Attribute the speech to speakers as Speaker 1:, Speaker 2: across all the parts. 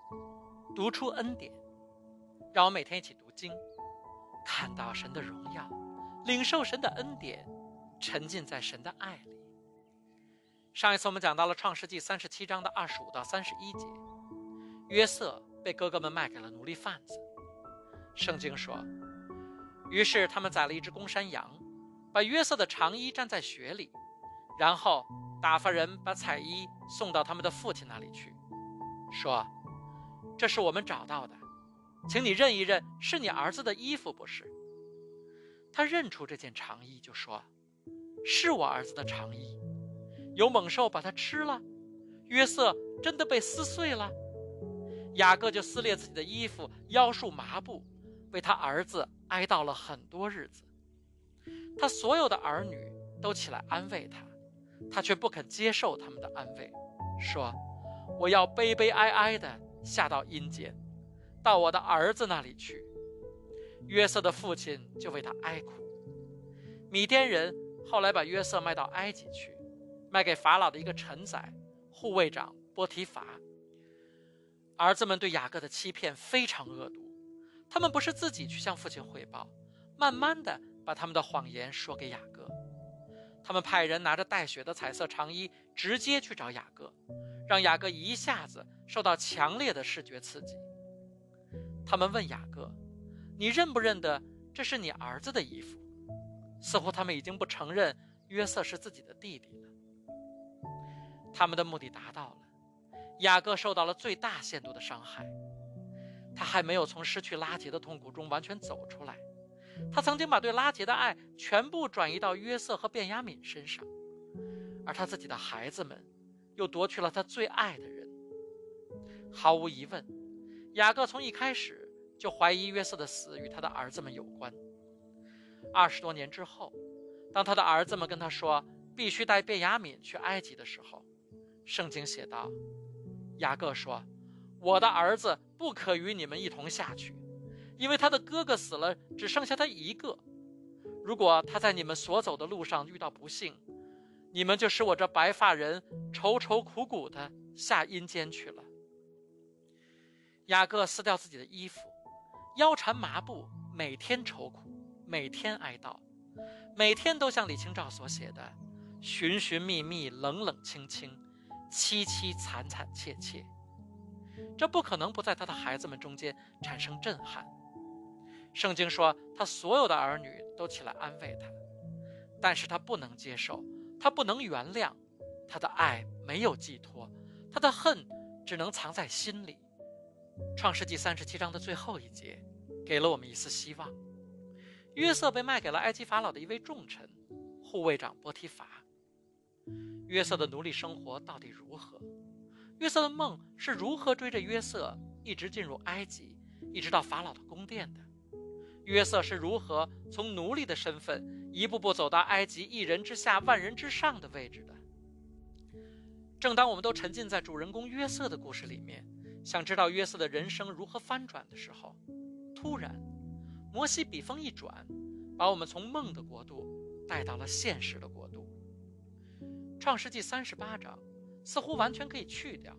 Speaker 1: 读出恩典，让我每天一起读经，看到神的荣耀，领受神的恩典，沉浸在神的爱里。上一次我们讲到了创世纪37章的25到31节，约瑟被哥哥们卖给了奴隶贩子。圣经说，于是他们宰了一只公山羊，把约瑟的长衣蘸在血里，然后打发人把彩衣送到他们的父亲那里去，说，这是我们找到的，请你认一认，是你儿子的衣服不是？他认出这件长衣，就说，是我儿子的长衣，有猛兽把它吃了，约瑟真的被撕碎了。雅各就撕裂自己的衣服，腰束麻布，为他儿子哀悼了很多日子。他所有的儿女都起来安慰他，他却不肯接受他们的安慰，说，我要悲悲哀哀地下到阴间，到我的儿子那里去。约瑟的父亲就为他哀哭。米甸人后来把约瑟卖到埃及去，卖给法老的一个臣宰，护卫长波提乏。儿子们对雅各的欺骗非常恶毒，他们不是自己去向父亲汇报，慢慢的把他们的谎言说给雅各。他们派人拿着带血的彩色长衣直接去找雅各，让雅各一下子受到强烈的视觉刺激。他们问雅各，你认不认得这是你儿子的衣服？似乎他们已经不承认约瑟是自己的弟弟了。他们的目的达到了，雅各受到了最大限度的伤害。他还没有从失去拉结的痛苦中完全走出来，他曾经把对拉结的爱全部转移到约瑟和便雅悯身上，而他自己的孩子们又夺去了他最爱的人。毫无疑问，雅各从一开始就怀疑约瑟的死与他的儿子们有关。20多年之后，当他的儿子们跟他说必须带便雅悯去埃及的时候，圣经写道，雅各说，我的儿子不可与你们一同下去，因为他的哥哥死了，只剩下他一个。如果他在你们所走的路上遇到不幸，你们就使我这白发人愁愁苦苦的下阴间去了。雅各撕掉自己的衣服，腰缠麻布，每天愁苦，每天哀悼，每天都像李清照所写的，寻寻觅觅，冷冷清清，凄凄惨惨切切。这不可能不在他的孩子们中间产生震撼。圣经说，他所有的儿女都起来安慰他，但是他不能接受，他不能原谅，他的爱没有寄托，他的恨只能藏在心里。创世纪37章的最后一节给了我们一丝希望。约瑟被卖给了埃及法老的一位重臣，护卫长波提乏。约瑟的奴隶生活到底如何？约瑟的梦是如何追着约瑟一直进入埃及，一直到法老的宫殿的？约瑟是如何从奴隶的身份一步步走到埃及一人之下万人之上的位置的？正当我们都沉浸在主人公约瑟的故事里面，想知道约瑟的人生如何翻转的时候，突然摩西笔锋一转，把我们从梦的国度带到了现实的国度。创世纪38章似乎完全可以去掉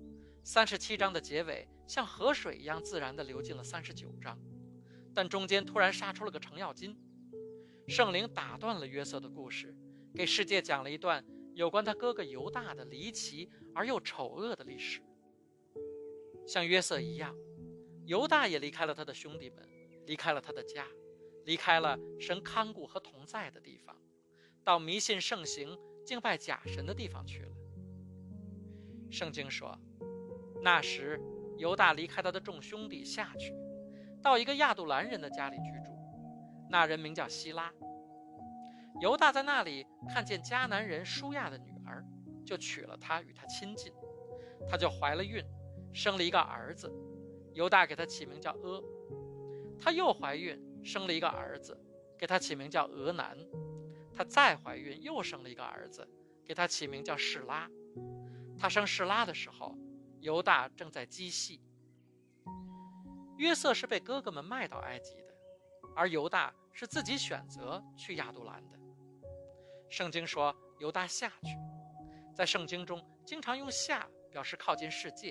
Speaker 1: ，37章的结尾像河水一样自然地流进了39章，但中间突然杀出了个程咬金。圣灵打断了约瑟的故事，给世界讲了一段有关他哥哥犹大的离奇而又丑恶的历史。像约瑟一样，犹大也离开了他的兄弟们，离开了他的家，离开了神看顾和同在的地方，到迷信盛行敬拜假神的地方去了。圣经说，那时犹大离开他的众兄弟下去，到一个亚杜兰人的家里居住，那人名叫希拉。犹大在那里看见迦南人舒亚的女儿，就娶了她，与她亲近，她就怀了孕，生了一个儿子，犹大给他起名叫阿。她又怀孕，生了一个儿子，给他起名叫俄南。她再怀孕，又生了一个儿子，给他起名叫示拉。她生示拉的时候，犹大正在基系。约瑟是被哥哥们卖到埃及的，而犹大是自己选择去亚杜兰的。圣经说犹大下去，在圣经中经常用下表示靠近世界，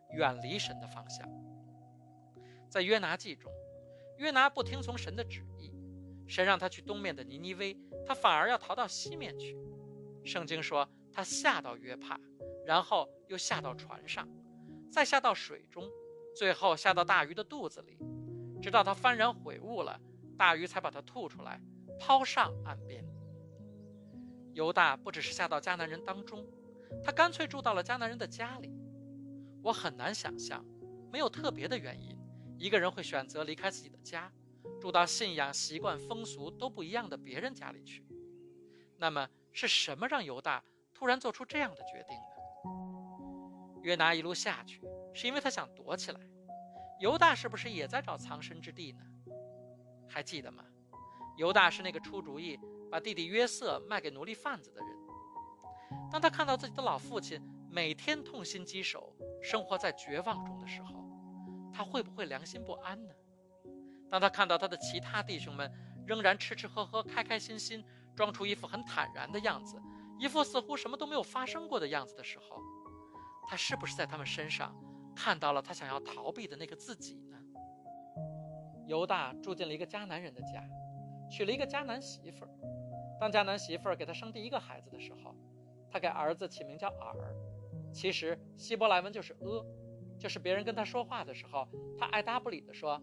Speaker 1: 远离神的方向。在约拿记中，约拿不听从神的旨意，神让他去东面的尼尼微，他反而要逃到西面去。圣经说他下到约帕，然后又下到船上，再下到水中，最后下到大鱼的肚子里，直到他幡然悔悟了，大鱼才把他吐出来，抛上岸边。犹大不只是下到迦南人当中，他干脆住到了迦南人的家里。我很难想象，没有特别的原因，一个人会选择离开自己的家，住到信仰、习惯、风俗都不一样的别人家里去。那么是什么让犹大突然做出这样的决定呢？约拿一路下去，是因为他想躲起来。犹大是不是也在找藏身之地呢？还记得吗？犹大是那个出主意把弟弟约瑟卖给奴隶贩子的人。当他看到自己的老父亲每天痛心疾首，生活在绝望中的时候，他会不会良心不安呢？当他看到他的其他弟兄们仍然吃吃喝喝、开开心心，装出一副很坦然的样子，一副似乎什么都没有发生过的样子的时候，他是不是在他们身上看到了他想要逃避的那个自己呢？犹大住进了一个迦南人的家，娶了一个迦南媳妇儿。当迦南媳妇儿给他生第一个孩子的时候，他给儿子起名叫尔，其实希伯来文就是阿，就是别人跟他说话的时候，他爱答不理地说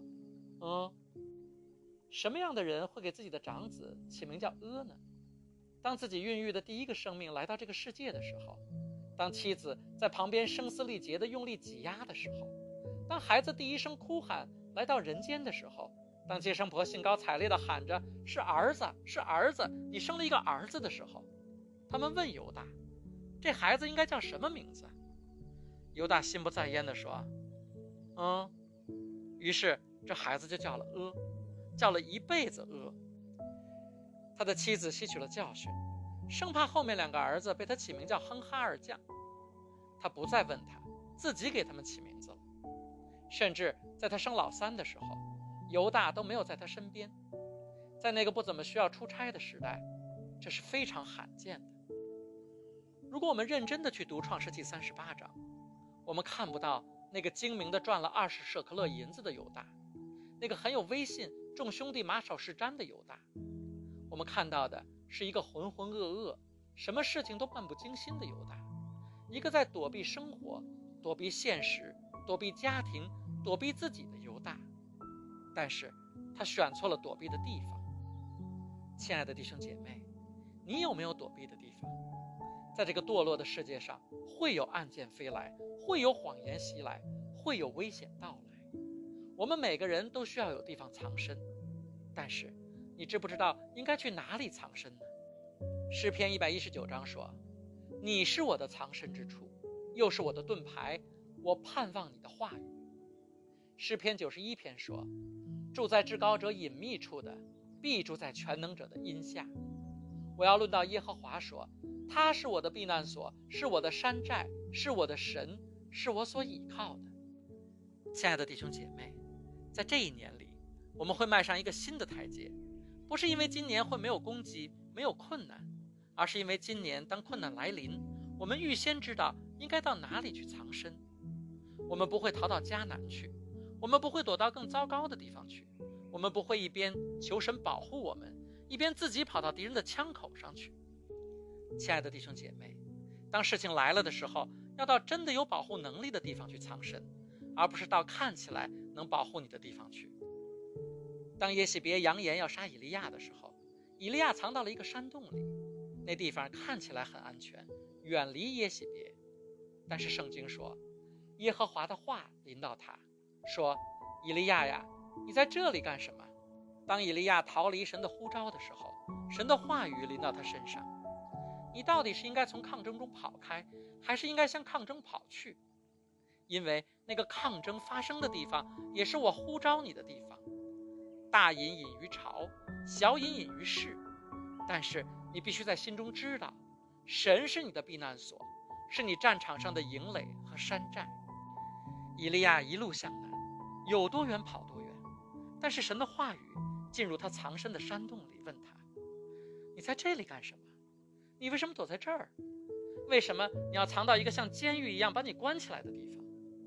Speaker 1: 什么样的人会给自己的长子起名叫阿呢？当自己孕育的第一个生命来到这个世界的时候，当妻子在旁边声嘶力竭地用力挤压的时候，当孩子第一声哭喊来到人间的时候，当接生婆兴高采烈地喊着是儿子是儿子，你生了一个儿子的时候，他们问犹大，这孩子应该叫什么名字？犹大心不在焉地说于是这孩子就叫了阿，叫了一辈子阿。他的妻子吸取了教训，生怕后面两个儿子被他起名叫哼哈二将，他不再问他，自己给他们起名字了。甚至在他生老三的时候，犹大都没有在他身边。在那个不怎么需要出差的时代，这是非常罕见的。如果我们认真的去读创世纪38章，我们看不到那个精明的赚了20舍客勒银子的犹大，那个很有威信、众兄弟马首是瞻的犹大。我们看到的是一个浑浑噩噩、什么事情都漫不经心的犹大，一个在躲避生活、躲避现实、躲避家庭、躲避自己的犹大。但是他选错了躲避的地方。亲爱的弟兄姐妹，你有没有躲避的地方？在这个堕落的世界上，会有暗箭飞来，会有谎言袭来，会有危险到来。我们每个人都需要有地方藏身，但是你知不知道应该去哪里藏身呢？诗篇119章说，你是我的藏身之处，又是我的盾牌，我盼望你的话语。诗篇91篇说，住在至高者隐秘处的，必住在全能者的荫下。我要论到耶和华说，他是我的避难所，是我的山寨，是我的神，是我所倚靠的。亲爱的弟兄姐妹，在这一年里，我们会迈上一个新的台阶，不是因为今年会没有攻击、没有困难，而是因为今年当困难来临，我们预先知道应该到哪里去藏身。我们不会逃到迦南去，我们不会躲到更糟糕的地方去，我们不会一边求神保护我们，一边自己跑到敌人的枪口上去。亲爱的弟兄姐妹，当事情来了的时候，要到真的有保护能力的地方去藏身，而不是到看起来能保护你的地方去。当耶洗别扬言要杀以利亚的时候，以利亚藏到了一个山洞里，那地方看起来很安全，远离耶洗别。但是圣经说，耶和华的话临到他，说，以利亚呀，你在这里干什么？当以利亚逃离神的呼召的时候，神的话语临到他身上，你到底是应该从抗争中跑开，还是应该向抗争跑去？因为那个抗争发生的地方，也是我呼召你的地方。大隐隐于朝，小隐隐于市，但是你必须在心中知道，神是你的避难所，是你战场上的营垒和山寨。以利亚一路向南，有多远跑多远，但是神的话语进入他藏身的山洞里，问他，你在这里干什么？你为什么躲在这儿？为什么你要藏到一个像监狱一样把你关起来的地方？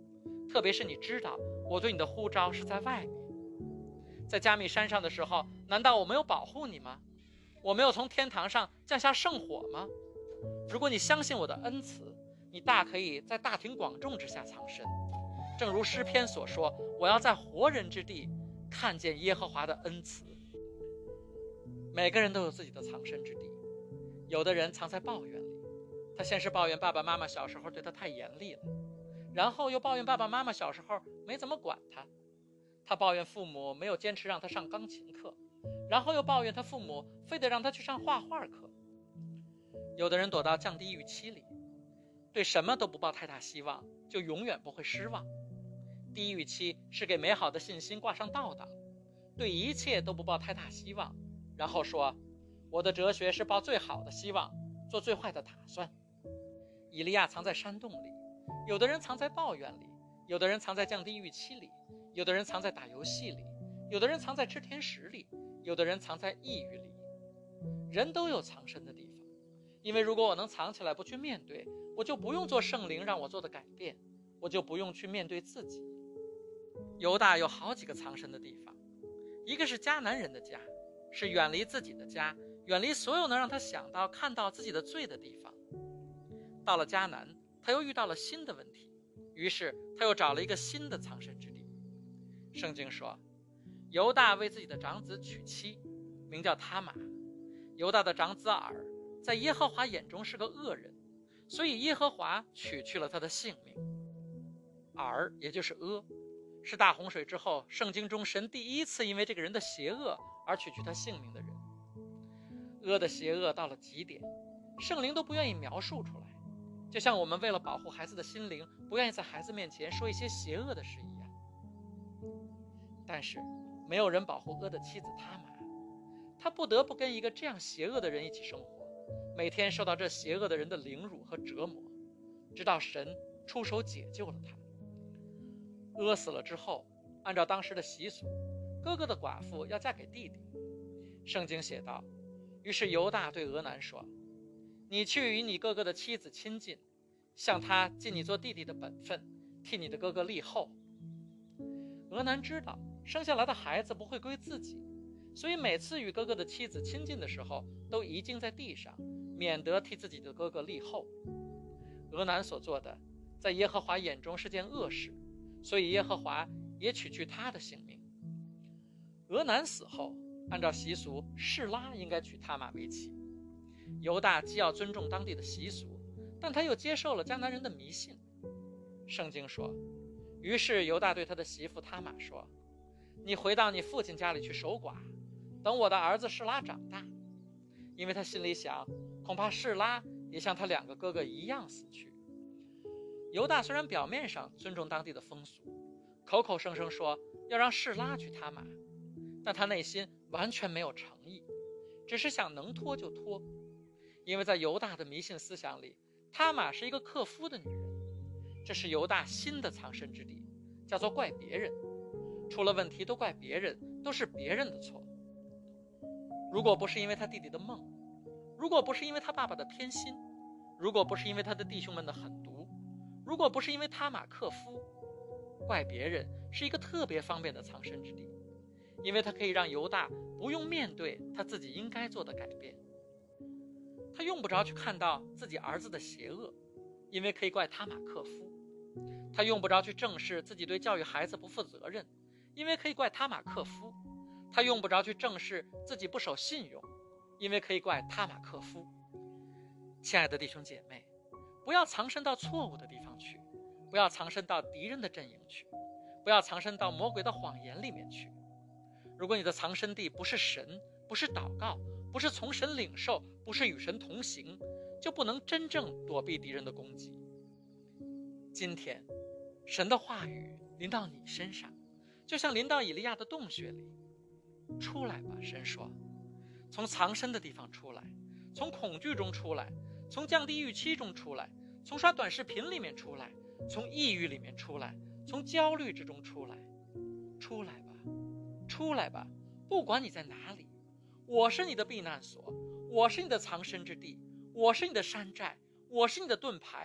Speaker 1: 特别是你知道我对你的呼召是在外面。在加密山上的时候，难道我没有保护你吗？我没有从天堂上降下圣火吗？如果你相信我的恩慈，你大可以在大庭广众之下藏身，正如诗篇所说，我要在活人之地看见耶和华的恩慈。每个人都有自己的藏身之地，有的人藏在抱怨里，他先是抱怨爸爸妈妈小时候对他太严厉了，然后又抱怨爸爸妈妈小时候没怎么管他，他抱怨父母没有坚持让他上钢琴课，然后又抱怨他父母非得让他去上画画课。有的人躲到降低预期里，对什么都不抱太大希望，就永远不会失望。低预期是给美好的信心挂上倒档，对一切都不抱太大希望，然后说我的哲学是抱最好的希望，做最坏的打算。以利亚藏在山洞里，有的人藏在抱怨里，有的人藏在降低预期里，有的人藏在打游戏里，有的人藏在吃甜食里，有的人藏在抑郁里。人都有藏身的地方，因为如果我能藏起来不去面对，我就不用做圣灵让我做的改变，我就不用去面对自己。犹大有好几个藏身的地方，一个是迦南人的家，是远离自己的家，远离所有能让他想到看到自己的罪的地方。到了迦南，他又遇到了新的问题，于是他又找了一个新的藏身之地。圣经说，犹大为自己的长子娶妻，名叫他玛。犹大的长子尔在耶和华眼中是个恶人，所以耶和华取去了他的性命。尔也就是阿，是大洪水之后圣经中神第一次因为这个人的邪恶而取去他性命的人。阿的邪恶到了极点，圣灵都不愿意描述出来，就像我们为了保护孩子的心灵，不愿意在孩子面前说一些邪恶的事一样。但是没有人保护阿的妻子他玛，他不得不跟一个这样邪恶的人一起生活，每天受到这邪恶的人的凌辱和折磨，直到神出手解救了他。阿死了之后，按照当时的习俗，哥哥的寡妇要嫁给弟弟。圣经写道，于是犹大对俄南说，你去与你哥哥的妻子亲近，向他尽你做弟弟的本分，替你的哥哥立后。俄南知道生下来的孩子不会归自己，所以每次与哥哥的妻子亲近的时候，都移经在地上，免得替自己的哥哥立后。俄南所做的，在耶和华眼中是件恶事，所以耶和华也取去他的性命。俄南死后，按照习俗，示拉应该娶他玛为妻。犹大既要尊重当地的习俗，但他又接受了迦南人的迷信。圣经说，于是犹大对他的媳妇他玛说，你回到你父亲家里去守寡，等我的儿子示拉长大。因为他心里想，恐怕示拉也像他两个哥哥一样死去。犹大虽然表面上尊重当地的风俗，口口声声说要让示拉娶他玛，但他内心完全没有诚意，只是想能拖就拖。因为在犹大的迷信思想里，他玛是一个克夫的女人，这是犹大新的藏身之地，叫做怪别人。出了问题都怪别人，都是别人的错。如果不是因为他弟弟的梦，如果不是因为他爸爸的偏心，如果不是因为他的弟兄们的狠毒，如果不是因为他玛克夫，怪别人是一个特别方便的藏身之地，因为他可以让犹大不用面对他自己应该做的改变。他用不着去看到自己儿子的邪恶，因为可以怪他玛克夫。他用不着去正视自己对教育孩子不负责任，因为可以怪他玛克夫。他用不着去正视自己不守信用，因为可以怪他玛克夫。亲爱的弟兄姐妹，不要藏身到错误的地方去，不要藏身到敌人的阵营去，不要藏身到魔鬼的谎言里面去。如果你的藏身地不是神，不是祷告，不是从神领受，不是与神同行，就不能真正躲避敌人的攻击。今天神的话语临到你身上，就像临到以利亚的洞穴里。出来吧，神说，从藏身的地方出来，从恐惧中出来，从降低预期中出来，从刷短视频里面出来，从抑郁里面出来，从焦虑之中出来。出来吧，出来吧，不管你在哪里，我是你的避难所，我是你的藏身之地，我是你的山寨，我是你的盾牌，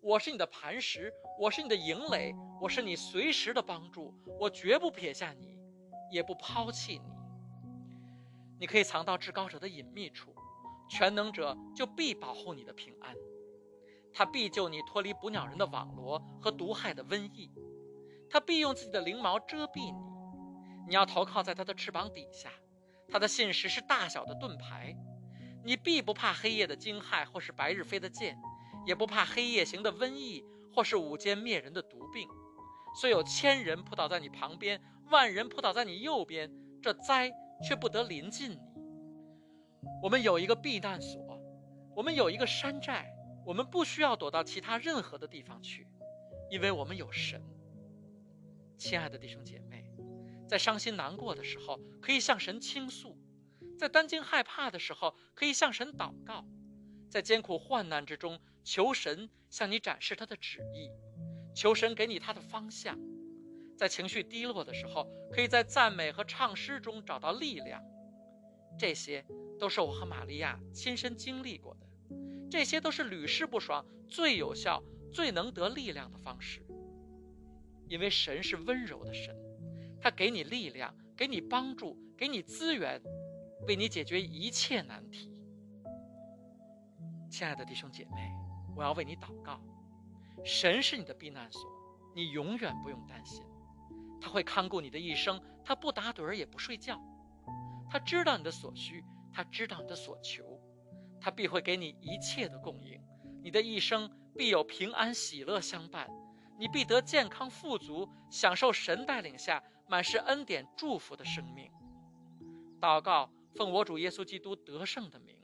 Speaker 1: 我是你的磐石，我是你的营垒，我是你随时的帮助，我绝不撇下你，也不抛弃你。你可以藏到至高者的隐秘处，全能者就必保护你的平安，他必救你脱离捕鸟人的网罗和毒害的瘟疫，他必用自己的翎毛遮蔽你，你要投靠在他的翅膀底下，他的信实是大小的盾牌，你必不怕黑夜的惊骇，或是白日飞的箭，也不怕黑夜行的瘟疫，或是午间灭人的毒病。虽有1000人扑倒在你旁边，10000人扑倒在你右边，这灾却不得临近你。我们有一个避难所，我们有一个山寨，我们不需要躲到其他任何的地方去，因为我们有神。亲爱的弟兄姐妹，在伤心难过的时候，可以向神倾诉；在担惊害怕的时候，可以向神祷告；在艰苦患难之中，求神向你展示他的旨意，求神给你他的方向；在情绪低落的时候，可以在赞美和唱诗中找到力量。这些都是我和玛利亚亲身经历过的，这些都是屡试不爽、最有效、最能得力量的方式。因为神是温柔的神，他给你力量，给你帮助，给你资源，为你解决一切难题。亲爱的弟兄姐妹，我要为你祷告。神是你的避难所，你永远不用担心，他会看顾你的一生，他不打盹也不睡觉，他知道你的所需，他知道你的所求，他必会给你一切的供应，你的一生必有平安喜乐相伴，你必得健康富足，享受神带领下满是恩典祝福的生命。祷告，奉我主耶稣基督得胜的名。